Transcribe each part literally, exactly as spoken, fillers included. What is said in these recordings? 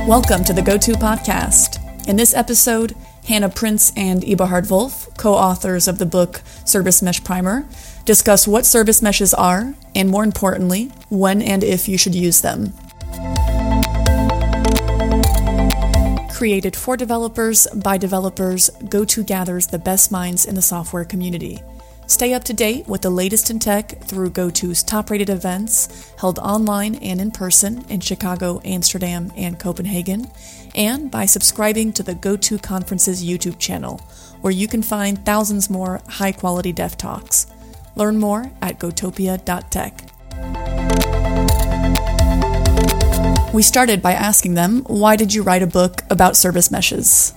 Welcome to the GoTo Podcast. In this episode, Hannah Prince and Eberhard Wolf, co-authors of the book Service Mesh Primer, discuss what service meshes are, and more importantly, when and if you should use them. Created for developers by developers, GoTo gathers the best minds in the software community. Stay up to date with the latest in tech through GoTo's top-rated events held online and in person in Chicago, Amsterdam, and Copenhagen, and by subscribing to the GoTo Conferences YouTube channel, where you can find thousands more high-quality dev talks. Learn more at gotopia dot tech. We started by asking them, why did you write a book about service meshes?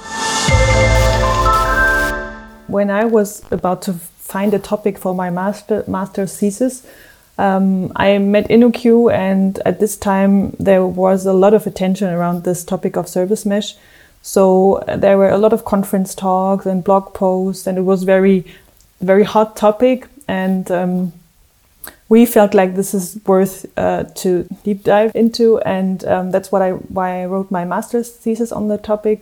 When I was about to find a topic for my master master's thesis, um, I met InnoQ, and at this time there was a lot of attention around this topic of service mesh. So there were a lot of conference talks and blog posts, and it was very, very hot topic. And um, we felt like this is worth uh, to deep dive into, and um, that's what I why I wrote my master's thesis on the topic.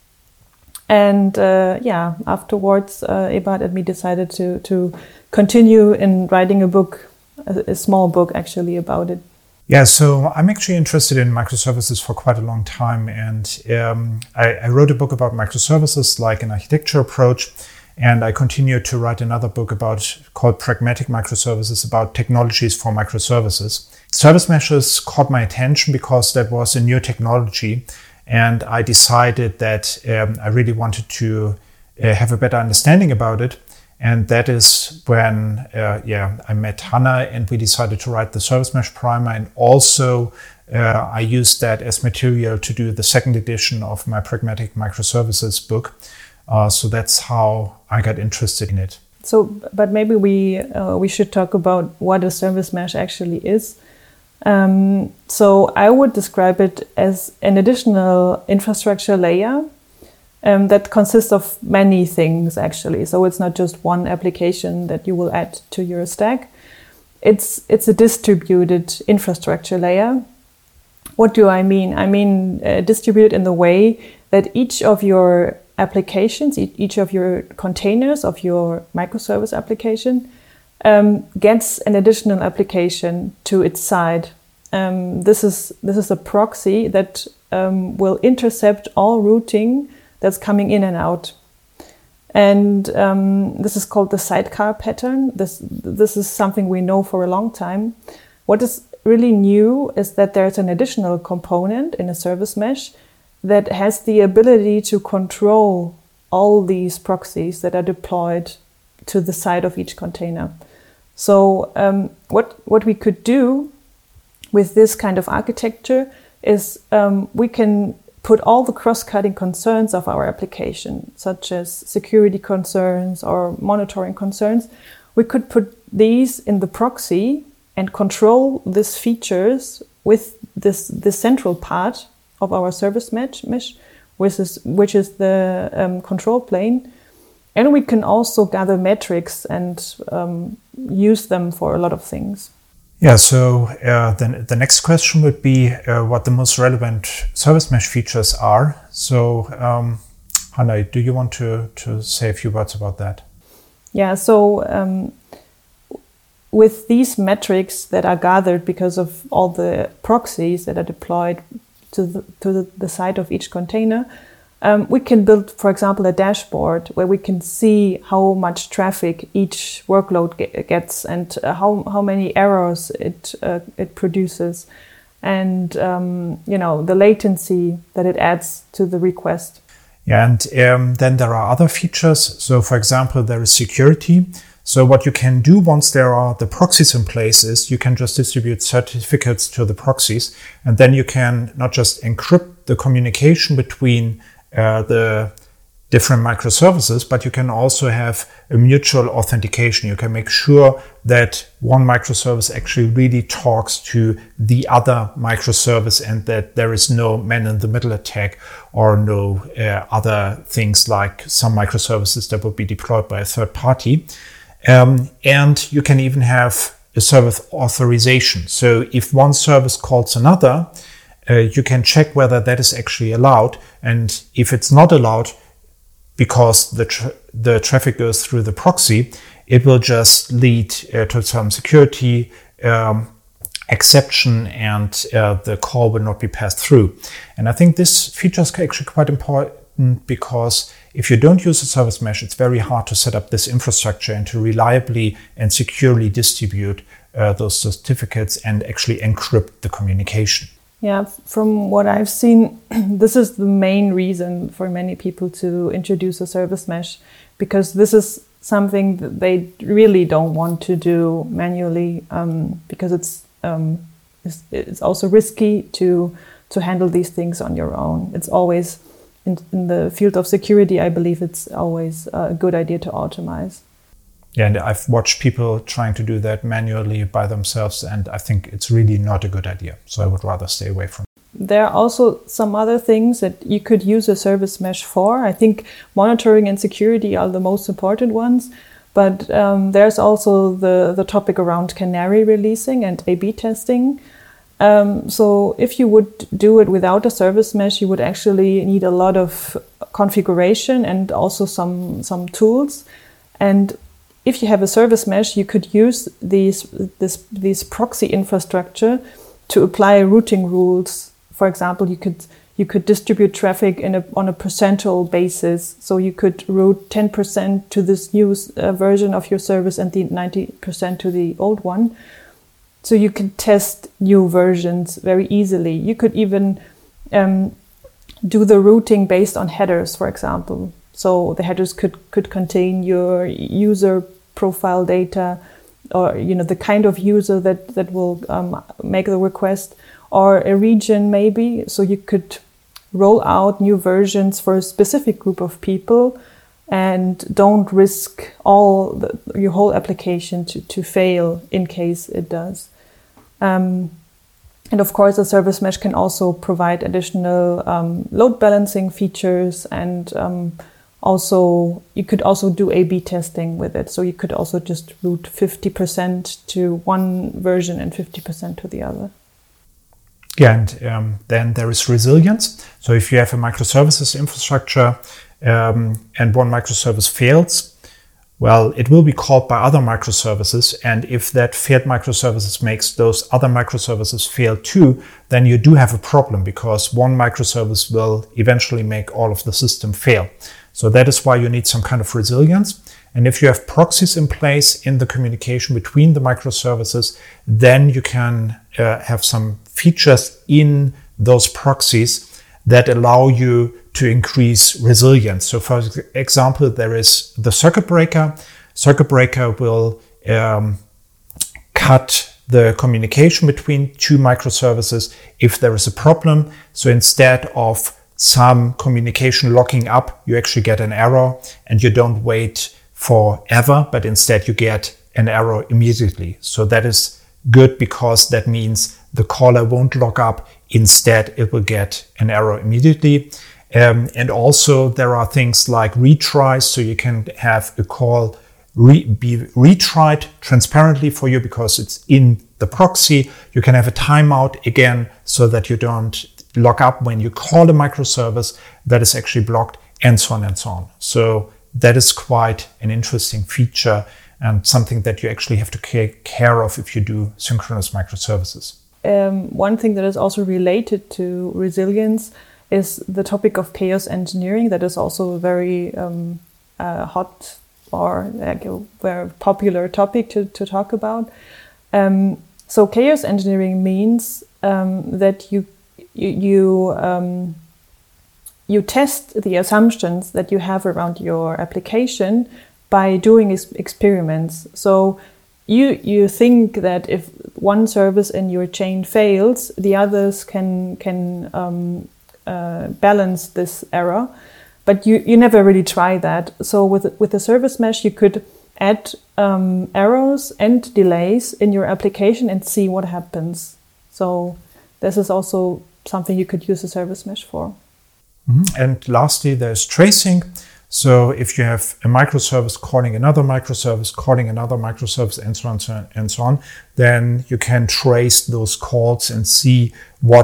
And uh, yeah, afterwards, uh, Eberhard and me decided to to continue in writing a book, a, a small book actually about it. Yeah, so I'm actually interested in microservices for quite a long time, and um, I, I wrote a book about microservices, like an architecture approach, and I continued to write another book about called Pragmatic Microservices, about technologies for microservices. Service meshes caught my attention because that was a new technology. And I decided that um, I really wanted to uh, have a better understanding about it. And that is when uh, yeah, I met Hannah, and we decided to write the Service Mesh Primer. And also uh, I used that as material to do the second edition of my Pragmatic Microservices book. Uh, so that's how I got interested in it. So, but maybe we uh, we should talk about what a service mesh actually is. Um, so I would describe it as an additional infrastructure layer um, that consists of many things actually. So it's not just one application that you will add to your stack. It's it's a distributed infrastructure layer. What do I mean? I mean uh, distributed in the way that each of your applications, each of your containers of your microservice application Um, gets an additional application to its side. Um, this is this is a proxy that um, will intercept all routing that's coming in and out. And um, this is called the sidecar pattern. This this is something we know for a long time. What is really new is that there's an additional component in a service mesh that has the ability to control all these proxies that are deployed to the side of each container. So um, what what we could do with this kind of architecture is um, we can put all the cross-cutting concerns of our application, such as security concerns or monitoring concerns. We could put these in the proxy and control these features with this the central part of our service mesh, mesh which is which is the um, control plane. And we can also gather metrics and um, use them for a lot of things. Yeah, so uh, then the next question would be uh, what the most relevant service mesh features are. So, um, Hannah, do you want to, to say a few words about that? Yeah, so um, with these metrics that are gathered because of all the proxies that are deployed to the, to the, the side of each container, Um, we can build, for example, a dashboard where we can see how much traffic each workload ge- gets and uh, how how many errors it uh, it produces, and um, you know the latency that it adds to the request. Yeah, and um, then there are other features. So, for example, there is security. So what you can do once there are the proxies in place is you can just distribute certificates to the proxies, and then you can not just encrypt the communication between Uh, the different microservices, but you can also have a mutual authentication. You can make sure that one microservice actually really talks to the other microservice, and that there is no man-in-the-middle attack or no uh, other things like some microservices that would be deployed by a third party. Um, and you can even have a service authorization. So if one service calls another, uh, you can check whether that is actually allowed. And if it's not allowed because the, tra- the traffic goes through the proxy, it will just lead uh, to some security um, exception, and uh, the call will not be passed through. And I think this feature is actually quite important, because if you don't use a service mesh, it's very hard to set up this infrastructure and to reliably and securely distribute uh, those certificates and actually encrypt the communication. Yeah, from what I've seen, this is the main reason for many people to introduce a service mesh, because this is something that they really don't want to do manually, um, because it's, um, it's it's also risky to to handle these things on your own. It's always in, in the field of security, I believe it's always a good idea to automate. Yeah, and I've watched people trying to do that manually by themselves, and I think it's really not a good idea. So I would rather stay away from it. There are also some other things that you could use a service mesh for. I think monitoring and security are the most important ones, but um, there's also the, the topic around canary releasing and A B testing. Um, so if you would do it without a service mesh, you would actually need a lot of configuration and also some, some tools. And if you have a service mesh, you could use these this these proxy infrastructure to apply routing rules. For example, you could you could distribute traffic in a on a percentual basis. So you could route ten percent to this new uh, version of your service and the ninety percent to the old one. So you can test new versions very easily. You could even um, do the routing based on headers, for example. So the headers could, could contain your user profile data, or you know the kind of user that that will um, make the request, or a region maybe. So you could roll out new versions for a specific group of people, and don't risk all the, your whole application to, to fail in case it does. Um, and of course, a service mesh can also provide additional um, load balancing features, and um, also you could also do A B testing with it. So you could also just route fifty percent to one version and fifty percent to the other. Yeah, and um, then there is resilience. So if you have a microservices infrastructure um, and one microservice fails, well, it will be called by other microservices. And if that failed microservices makes those other microservices fail too, then you do have a problem, because one microservice will eventually make all of the system fail. So that is why you need some kind of resilience. And if you have proxies in place in the communication between the microservices, then you can uh, have some features in those proxies that allow you to increase resilience. So for example, there is the circuit breaker. Circuit breaker will um, cut the communication between two microservices if there is a problem. So instead of some communication locking up, you actually get an error, and you don't wait forever, but instead you get an error immediately. So that is good, because that means the caller won't lock up. Instead, it will get an error immediately. Um, and also there are things like retries. So you can have a call re- be retried transparently for you because it's in the proxy. You can have a timeout again, so that you don't lock up when you call a microservice that is actually blocked, and so on and so on. So that is quite an interesting feature, and something that you actually have to take care of if you do synchronous microservices. Um, one thing that is also related to resilience is the topic of chaos engineering. That is also a very um, uh, hot or like a very popular topic to, to talk about. Um, so chaos engineering means um, that you you you, um, you test the assumptions that you have around your application by doing ex- experiments. So you you think that if one service in your chain fails, the others can can um, uh, balance this error, but you, you never really try that. So with with a service mesh, you could add um, errors and delays in your application and see what happens. So this is also something you could use a service mesh for. Mm-hmm. And lastly, there's tracing. So if you have a microservice calling another microservice, calling another microservice, and so on, so on and so on, then you can trace those calls and see what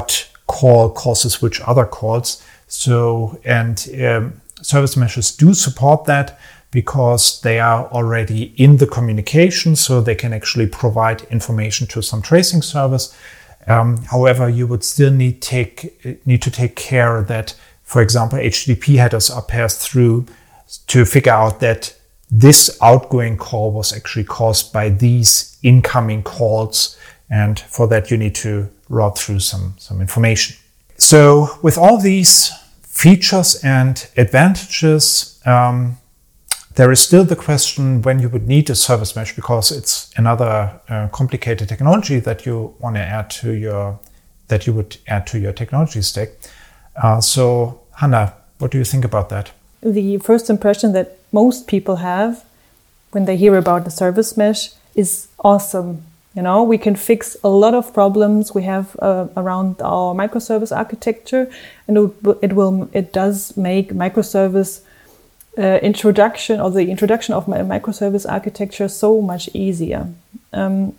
call causes which other calls. So, and um, service meshes do support that because they are already in the communication, so they can actually provide information to some tracing service. Um, however, you would still need take need to take care that, for example, H T T P headers are passed through to figure out that this outgoing call was actually caused by these incoming calls. And for that, you need to route through some, some information. So with all these features and advantages, um, there is still the question when you would need a service mesh, because it's another uh, complicated technology that you want to add to your, that you would add to your technology stack. Uh, so Hanna, what do you think about that? The first impression that most people have when they hear about the service mesh is awesome. You know, we can fix a lot of problems we have uh, around our microservice architecture, and it, it will it does make microservice uh, introduction or the introduction of my microservice architecture so much easier. Um,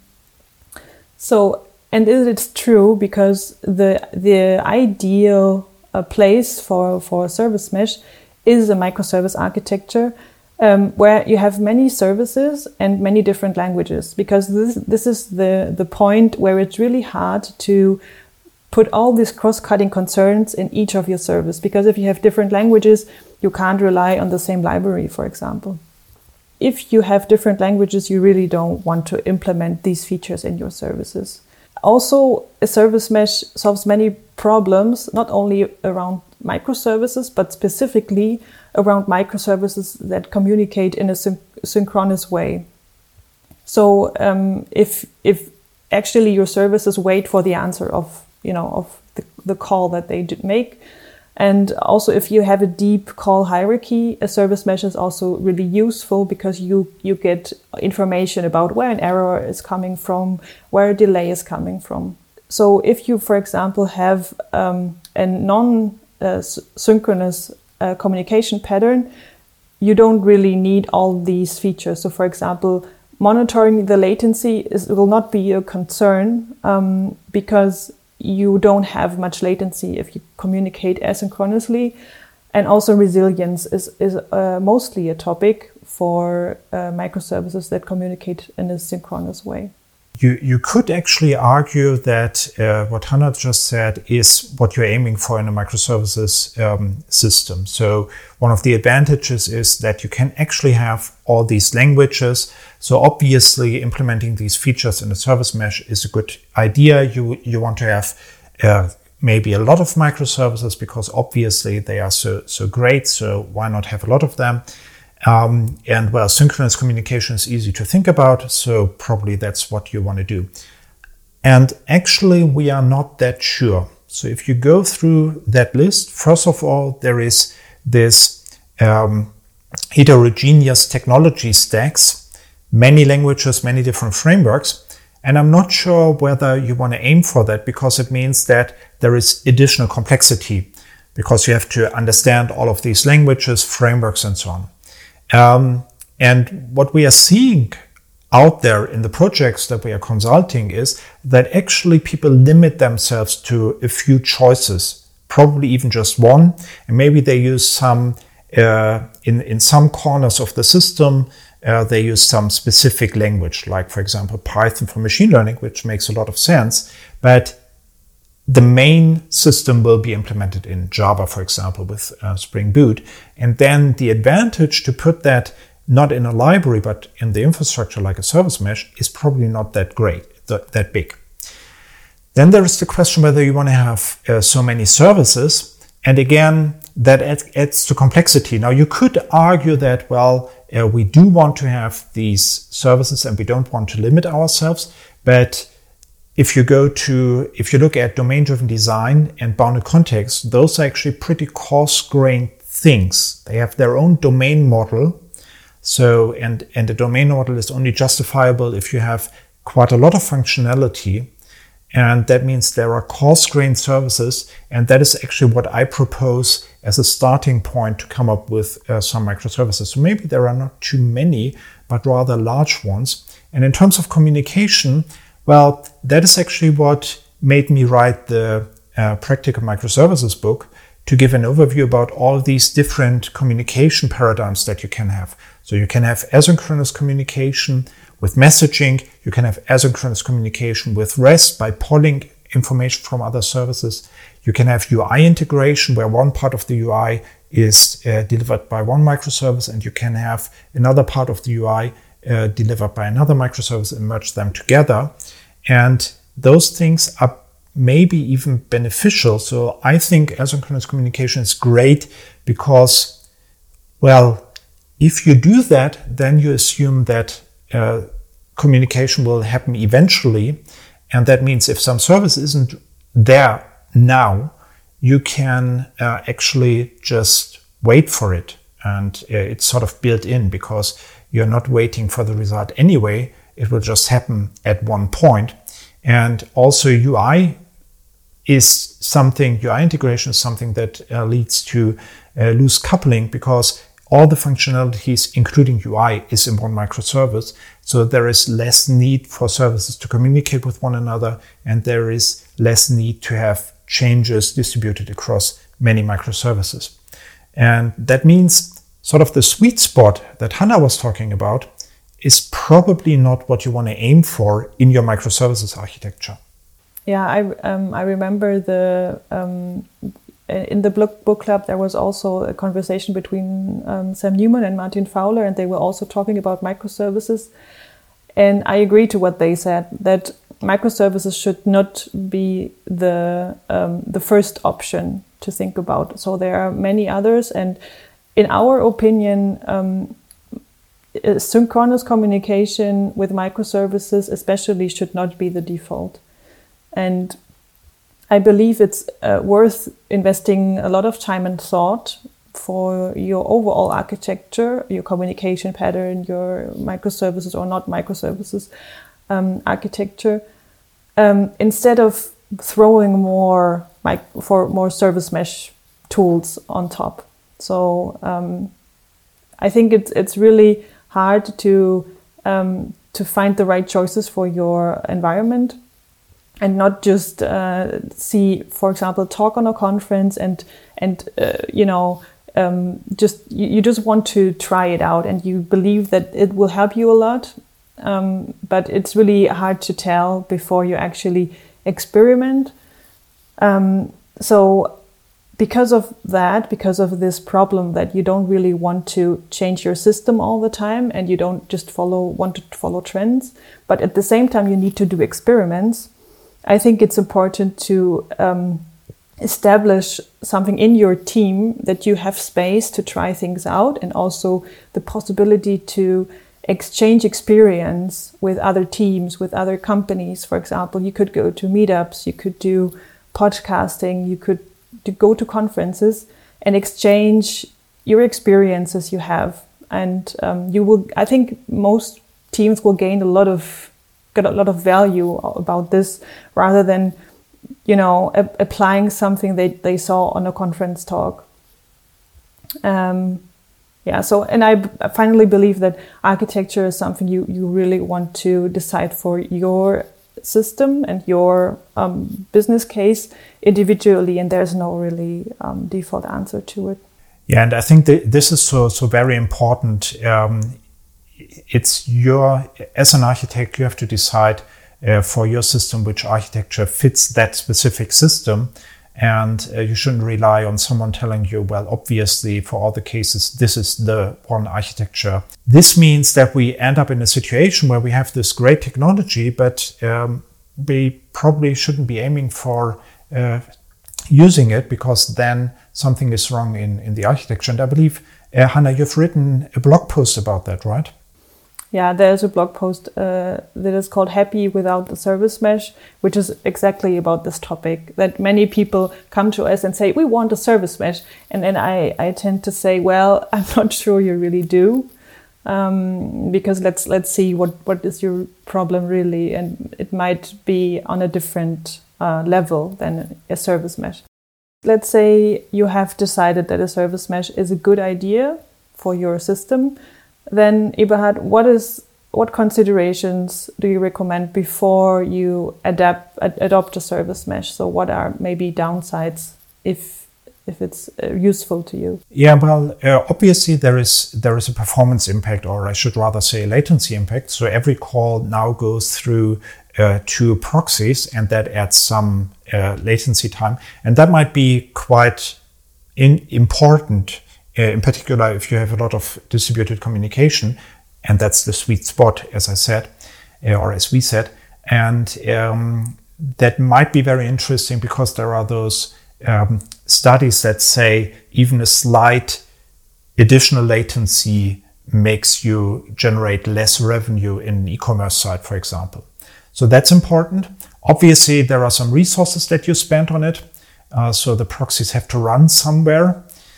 so, and it's true because the the ideal uh, place for for a service mesh is a microservice architecture. Um, where you have many services and many different languages, because this this is the, the point where it's really hard to put all these cross-cutting concerns in each of your service, because if you have different languages, you can't rely on the same library, for example. If you have different languages, you really don't want to implement these features in your services. Also, a service mesh solves many problems, not only around microservices, but specifically around microservices that communicate in a syn- synchronous way. So um, if if actually your services wait for the answer of you know of the, the call that they make, and also if you have a deep call hierarchy, a service mesh is also really useful because you you get information about where an error is coming from, where a delay is coming from. So if you, for example, have um, a non-synchronous uh, communication pattern, you don't really need all these features. So, for example, monitoring the latency is, will not be a concern um, because you don't have much latency if you communicate asynchronously. And also resilience is, is uh, mostly a topic for uh, microservices that communicate in a synchronous way. You you could actually argue that uh, what Hanna just said is what you're aiming for in a microservices um, system. So one of the advantages is that you can actually have all these languages. So obviously implementing these features in a service mesh is a good idea. You you want to have uh, maybe a lot of microservices because obviously they are so so great. So why not have a lot of them? Um, and well, synchronous communication is easy to think about, so probably that's what you want to do. And actually, we are not that sure. So if you go through that list, first of all, there is this um, heterogeneous technology stacks, many languages, many different frameworks. And I'm not sure whether you want to aim for that, because it means that there is additional complexity, because you have to understand all of these languages, frameworks, and so on. Um, and what we are seeing out there in the projects that we are consulting is that actually people limit themselves to a few choices, probably even just one, and maybe they use some, uh, in, in some corners of the system, uh, they use some specific language, like for example, Python for machine learning, which makes a lot of sense, but the main system will be implemented in Java, for example, with uh, Spring Boot. And then the advantage to put that not in a library, but in the infrastructure like a service mesh is probably not that great, that, that big. Then there is the question whether you want to have uh, so many services. And again, that adds, adds to complexity. Now, you could argue that, well, uh, we do want to have these services and we don't want to limit ourselves, but If you go to, if you look at domain-driven design and bounded context, those are actually pretty coarse-grained things. They have their own domain model. So, and, and the domain model is only justifiable if you have quite a lot of functionality. And that means there are coarse-grained services. And that is actually what I propose as a starting point to come up with uh, some microservices. So maybe there are not too many, but rather large ones. And in terms of communication, well, that is actually what made me write the uh, Practical Microservices book to give an overview about all these different communication paradigms that you can have. So you can have asynchronous communication with messaging. You can have asynchronous communication with REST by polling information from other services. You can have U I integration where one part of the U I is uh, delivered by one microservice, and you can have another part of the U I uh, delivered by another microservice and merge them together. And those things are maybe even beneficial. So I think asynchronous communication is great because, well, if you do that, then you assume that uh, communication will happen eventually. And that means if some service isn't there now, you can uh, actually just wait for it. And uh, it's sort of built in because you're not waiting for the result anyway. It will just happen at one point. And also U I is something, U I integration is something that uh, leads to uh, loose coupling because all the functionalities, including U I, is in one microservice. So there is less need for services to communicate with one another, and there is less need to have changes distributed across many microservices. And that means sort of the sweet spot that Hannah was talking about is probably not what you want to aim for in your microservices architecture. Yeah, I um, I remember the um, in the book, book club there was also a conversation between um, Sam Newman and Martin Fowler, and they were also talking about microservices. And I agree to what they said, that microservices should not be the um, the first option to think about. So there are many others, and in our opinion, um, synchronous communication with microservices especially should not be the default. And I believe it's uh, worth investing a lot of time and thought for your overall architecture, your communication pattern, your microservices or not microservices um, architecture, um, instead of throwing more mic- for more service mesh tools on top. So um, I think it's it's really hard to um, to find the right choices for your environment. And not just uh, see, for example, talk on a conference and and uh, you know um, just you, you just want to try it out and you believe that it will help you a lot, um, but it's really hard to tell before you actually experiment. Um, so because of that, because of this problem that you don't really want to change your system all the time and you don't just follow want to follow trends, but at the same time you need to do experiments. I think it's important to um, establish something in your team that you have space to try things out and also the possibility to exchange experience with other teams, with other companies. For example, you could go to meetups, you could do podcasting, you could do, go to conferences and exchange your experiences you have. And um, you will, I think most teams will gain a lot of get a lot of value about this rather than, you know, a- applying something they, they saw on a conference talk. Um, yeah, so, and I, b- I finally believe that architecture is something you, you really want to decide for your system and your um, business case individually, and there's no really um, default answer to it. Yeah, and I think that this is so, so very important. Um, It's your, as an architect, you have to decide uh, for your system which architecture fits that specific system. And uh, you shouldn't rely on someone telling you, well, obviously, for all the cases, this is the one architecture. This means that we end up in a situation where we have this great technology, but um, we probably shouldn't be aiming for uh, using it because then something is wrong in, in the architecture. And I believe, uh, Hannah, you've written a blog post about that, right? Yeah, there's a blog post uh, that is called Happy Without the Service Mesh, which is exactly about this topic, that many people come to us and say, we want a service mesh. And then I, I tend to say, well, I'm not sure you really do, um, because let's let's see what, what is your problem really. And it might be on a different uh, level than a service mesh. Let's say you have decided that a service mesh is a good idea for your system. Then, Eberhard, what is what considerations do you recommend before you adapt ad- adopt a service mesh? So what are maybe downsides if if it's uh, useful to you? Yeah, well, uh, obviously there is there is a performance impact, or I should rather say a latency impact. So every call now goes through uh, two proxies, and that adds some uh, latency time, and that might be quite in, important, uh, in particular if you have a lot of distributed communication, and that's the sweet spot, as I said, uh, or as we said, and um, that might be very interesting because there are those Um, studies that say even a slight additional latency makes you generate less revenue in an e-commerce site, for example. So that's important. Obviously, there are some resources that you spend on it. Uh, so the proxies have to run somewhere.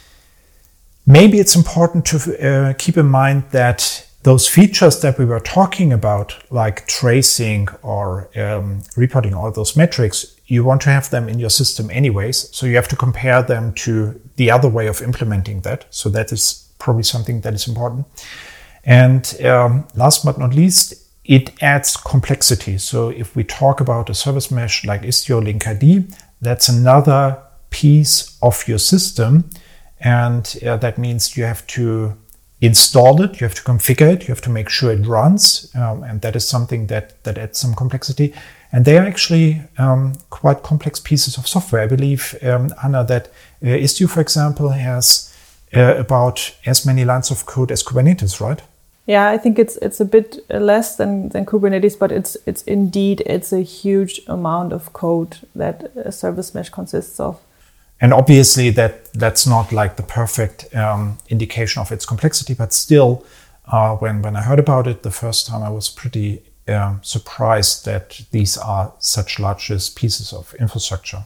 Maybe it's important to uh, keep in mind that those features that we were talking about, like tracing or um, reporting all those metrics, you want to have them in your system anyways. So you have to compare them to the other way of implementing that. So that is probably something that is important. And um, last but not least, it adds complexity. So if we talk about a service mesh like Istio Linkerd, that's another piece of your system. And uh, that means you have to install it, you have to configure it, you have to make sure it runs. Um, and that is something that, that adds some complexity. And they are actually um, quite complex pieces of software. I believe, um, Anna, that uh, Istio, for example, has uh, about as many lines of code as Kubernetes, right? Yeah, I think it's it's a bit less than, than Kubernetes, but it's it's indeed it's a huge amount of code that a service mesh consists of. And obviously, that that's not like the perfect um, indication of its complexity, but still, uh, when when I heard about it the first time, I was pretty Uh, surprised that these are such large pieces of infrastructure.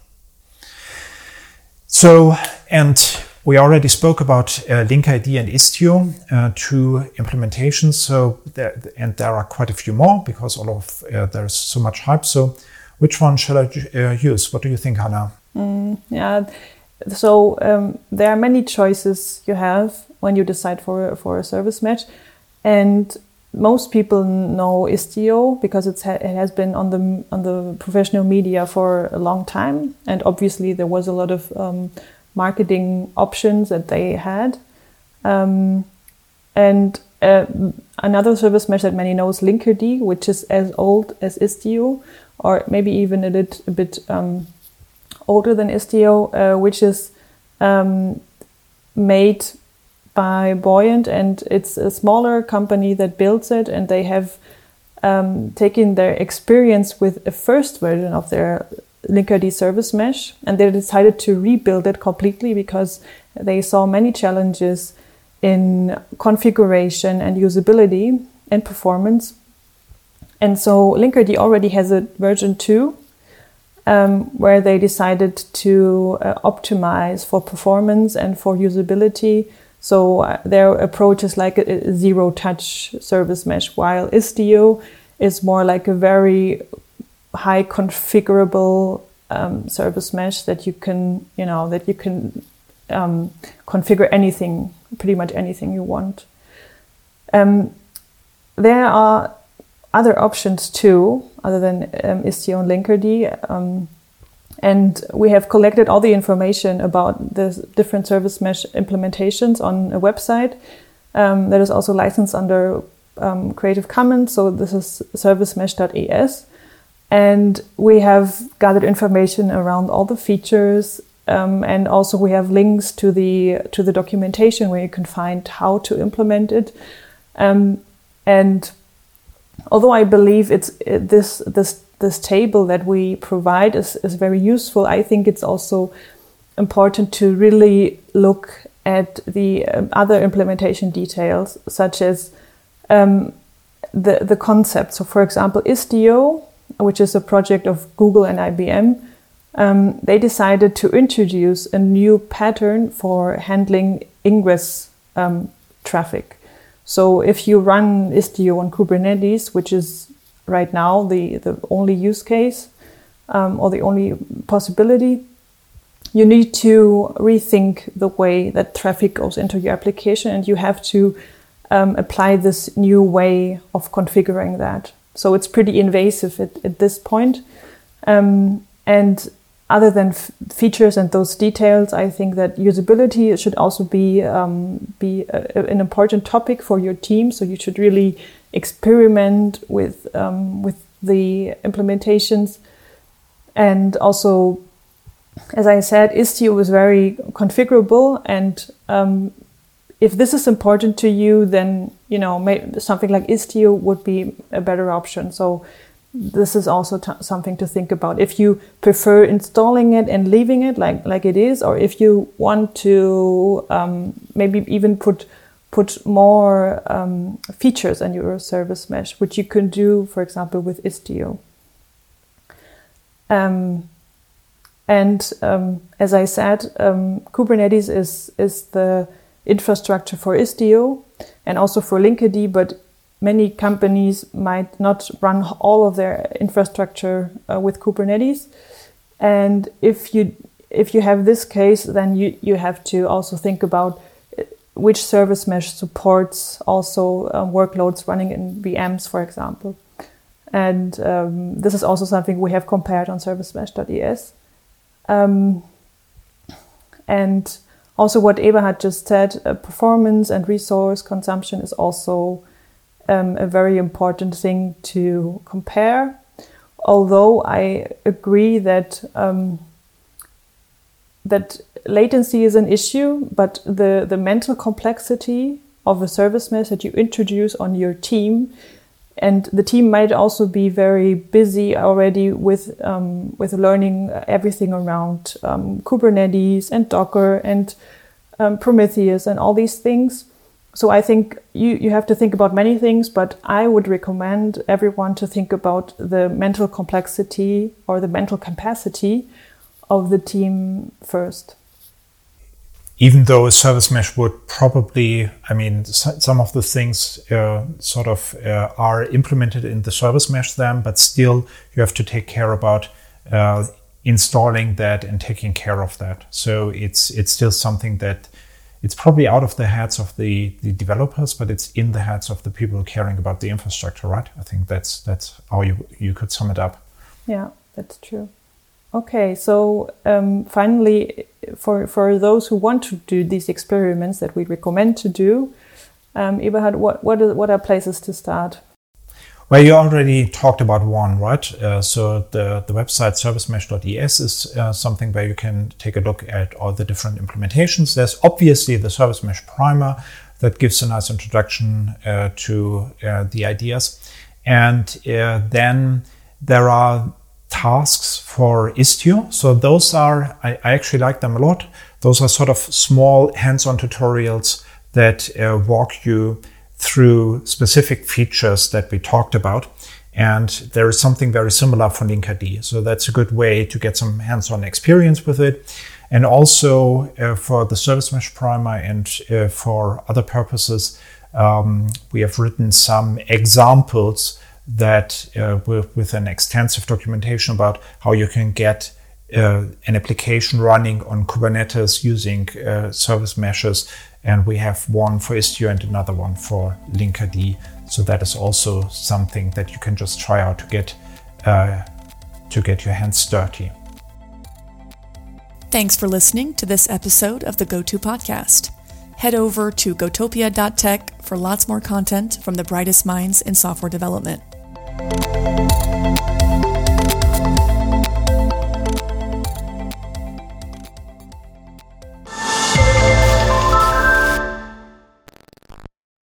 So, and we already spoke about uh, Linkerd and Istio, uh, two implementations. So, there, and there are quite a few more because all of uh, there's so much hype. So, which one shall I uh, use? What do you think, Hannah? Mm, yeah. So um, there are many choices you have when you decide for for a service mesh, and most people know Istio because it's ha- it has been on the on the professional media for a long time, and obviously there was a lot of um, marketing options that they had. Um, and uh, another service mesh that many know is Linkerd, which is as old as Istio, or maybe even a, lit, a bit um, older than Istio, uh, which is um, made by Buoyant, and it's a smaller company that builds it, and they have um, taken their experience with a first version of their Linkerd service mesh, and they decided to rebuild it completely because they saw many challenges in configuration and usability and performance. And so Linkerd already has a version two, um, where they decided to uh, optimize for performance and for usability. So uh, their approach is like a, a zero-touch service mesh, while Istio is more like a very high configurable um, service mesh that you can, you know, that you can um, configure anything, pretty much anything you want. Um, there are other options too, other than um, Istio and Linkerd. Um, And we have collected all the information about the different service mesh implementations on a website um, that is also licensed under um, Creative Commons. So this is servicemesh dot e s. And we have gathered information around all the features. Um, and also we have links to the to the documentation where you can find how to implement it. Um, and although I believe it's it, this this this table that we provide is, is very useful, I think it's also important to really look at the um, other implementation details, such as um, the the concept. So, for example, Istio, which is a project of Google and I B M, um, they decided to introduce a new pattern for handling ingress um, traffic. So if you run Istio on Kubernetes, which is right now the, the only use case um, or the only possibility, you need to rethink the way that traffic goes into your application, and you have to um, apply this new way of configuring that. So it's pretty invasive at, at this point. Um, and other than f- features and those details, I think that usability should also be um, be a, an important topic for your team. So you should really experiment with um, with the implementations. And also, as I said, Istio is very configurable, and um, if this is important to you, then you know maybe something like Istio would be a better option. So this is also t- something to think about. If you prefer installing it and leaving it like, like it is, or if you want to um, maybe even put put more um, features in your service mesh, which you can do, for example, with Istio. Um, and um, as I said, um, Kubernetes is is the infrastructure for Istio and also for Linkerd, but many companies might not run all of their infrastructure uh, with Kubernetes. And if you if you have this case, then you, you have to also think about which service mesh supports also um, workloads running in V Ms, for example. And um, this is also something we have compared on service mesh dot e s. Um, and also what Eberhard just said, uh, performance and resource consumption is also Um, a very important thing to compare. Although I agree that um, that latency is an issue, but the, the mental complexity of a service mesh that you introduce on your team, and the team might also be very busy already with um, with learning everything around um, Kubernetes and Docker and um, Prometheus and all these things. So I think you, you have to think about many things, but I would recommend everyone to think about the mental complexity or the mental capacity of the team first. Even though a service mesh would probably, I mean, some of the things uh, sort of uh, are implemented in the service mesh then, but still you have to take care about uh, installing that and taking care of that. So it's it's still something that it's probably out of the heads of the, the developers, but it's in the heads of the people caring about the infrastructure, right? I think that's that's how you you could sum it up. Yeah, that's true. Okay, so um, finally, for for those who want to do these experiments that we recommend to do, um, Eberhard, what what are, what are places to start? Well, you already talked about one, right? Uh, so the, the website service mesh dot e s is uh, something where you can take a look at all the different implementations. There's obviously the Service Mesh Primer that gives a nice introduction uh, to uh, the ideas. And uh, then there are tasks for Istio. So those are, I, I actually like them a lot. Those are sort of small hands-on tutorials that uh, walk you through specific features that we talked about. And there is something very similar for Linkerd. So that's a good way to get some hands-on experience with it. And also uh, for the Service Mesh Primer and uh, for other purposes, um, we have written some examples that uh, with, with an extensive documentation about how you can get uh, an application running on Kubernetes using uh, service meshes. And we have one for Istio and another one for Linkerd. So that is also something that you can just try out to get uh, to get your hands dirty. Thanks for listening to this episode of the GoTo Podcast. Head over to gotopia dot tech for lots more content from the brightest minds in software development.